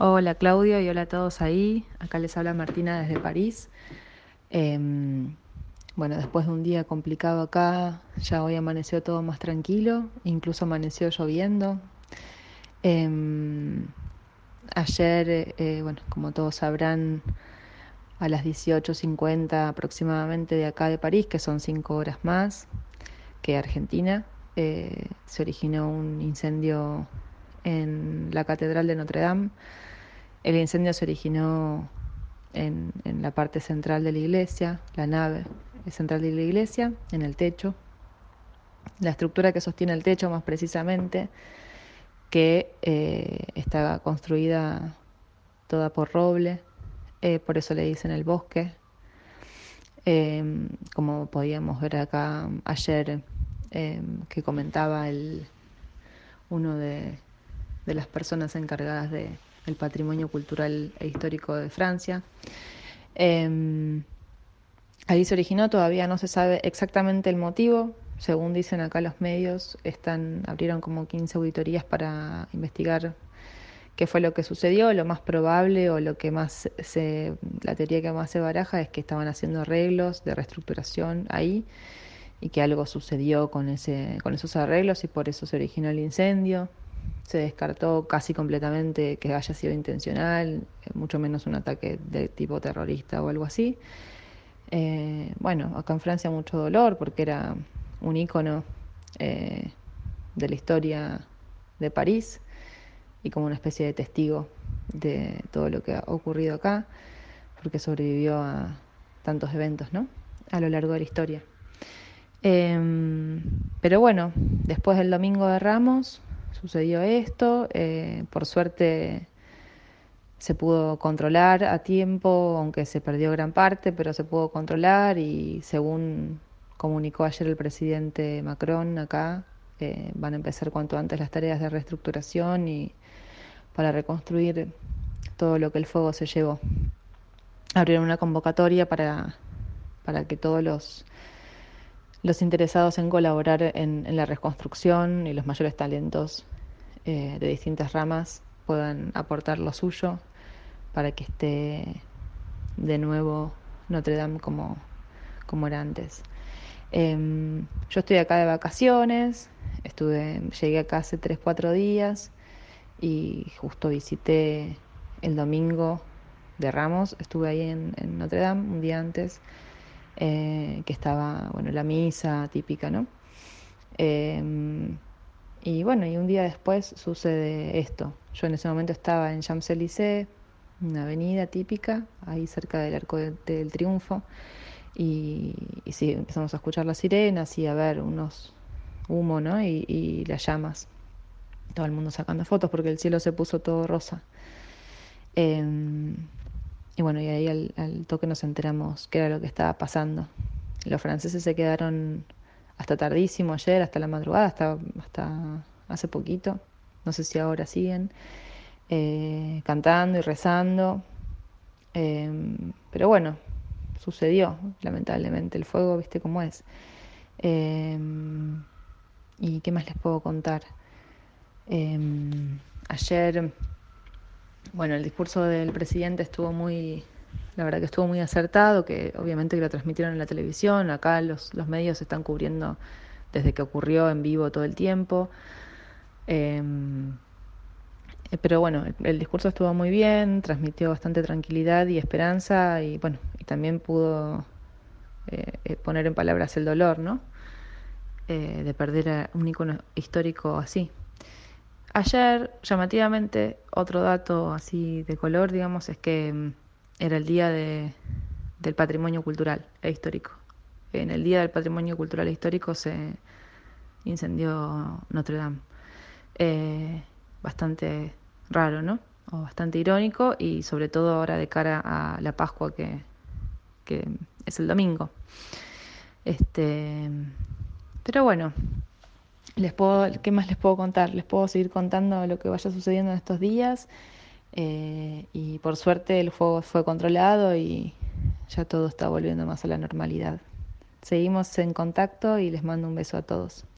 Hola Claudio y hola a todos ahí. Acá les habla Martina desde París. Em, bueno, después de un día complicado acá, ya hoy amaneció todo más tranquilo, incluso amaneció lloviendo. Em, Ayer, bueno, como todos sabrán, a las 18:50 aproximadamente de acá de París, que son 5 horas más que Argentina, se originó un incendio en la Catedral de Notre Dame. El incendio se originó en la parte central de la iglesia, la nave central de la iglesia, en el techo. La estructura que sostiene el techo, más precisamente, que está construida toda por roble, por eso le dicen el bosque. Como podíamos ver acá ayer, que comentaba uno de las personas encargadas del patrimonio cultural e histórico de Francia. Eh, Ahí se originó, todavía no se sabe exactamente el motivo. Según dicen acá los medios, abrieron como 15 auditorías para investigar qué fue lo que sucedió. Lo más probable o la teoría que más se baraja es que estaban haciendo arreglos de reestructuración ahí y que algo sucedió con esos arreglos y por eso se originó el incendio. Se descartó casi completamente que haya sido intencional, mucho menos un ataque de tipo terrorista o algo así. Bueno, acá en Francia mucho dolor porque era un ícono eh, de la historia de París y como una especie de testigo de todo lo que ha ocurrido acá, porque sobrevivió a tantos eventos, ¿no? A lo largo de la historia. Pero bueno, después del Domingo de Ramos sucedió esto. Por suerte se pudo controlar a tiempo, aunque se perdió gran parte, pero se pudo controlar y según comunicó ayer el presidente Macron acá, van a empezar cuanto antes las tareas de reestructuración y para reconstruir todo lo que el fuego se llevó. Abrieron una convocatoria para que todos los interesados en colaborar en la reconstrucción y los mayores talentos de distintas ramas puedan aportar lo suyo para que esté de nuevo Notre Dame como era antes. Yo estoy acá de vacaciones, llegué acá hace 3 4 días y justo visité el domingo de Ramos, estuve ahí en Notre Dame un día antes, que estaba, bueno, la misa típica, ¿no? Eh, y bueno, y un día después sucede esto. Yo en ese momento estaba en Champs-Élysées, una avenida típica, ahí cerca del del Triunfo, y sí, empezamos a escuchar las sirenas y a ver unos humo, ¿no? Y las llamas. Todo el mundo sacando fotos porque el cielo se puso todo rosa. Eh, y bueno, y ahí al toque nos enteramos qué era lo que estaba pasando. Los franceses se quedaron hasta tardísimo ayer, hasta la madrugada, hasta hace poquito. No sé si ahora siguen cantando y rezando. Pero bueno, sucedió, lamentablemente. El fuego, viste cómo es. Eh, ¿Y qué más les puedo contar? Eh, Ayer, bueno, el discurso del presidente la verdad que estuvo muy acertado, que obviamente que lo transmitieron en la televisión, acá los medios están cubriendo desde que ocurrió en vivo todo el tiempo. Eh, pero bueno, el discurso estuvo muy bien, transmitió bastante tranquilidad y esperanza y bueno, y también pudo poner en palabras el dolor, ¿no? De perder a un icono histórico así. Ayer, llamativamente, otro dato así de color, digamos, es que era el día del patrimonio cultural e histórico. En el día del patrimonio cultural e histórico se incendió Notre Dame. Eh, Bastante raro, ¿no? O bastante irónico y sobre todo ahora de cara a la Pascua que es el domingo. Este, pero bueno, ¿qué más les puedo contar? Les puedo seguir contando lo que vaya sucediendo en estos días. Y por suerte el fuego fue controlado y ya todo está volviendo más a la normalidad. Seguimos en contacto y les mando un beso a todos.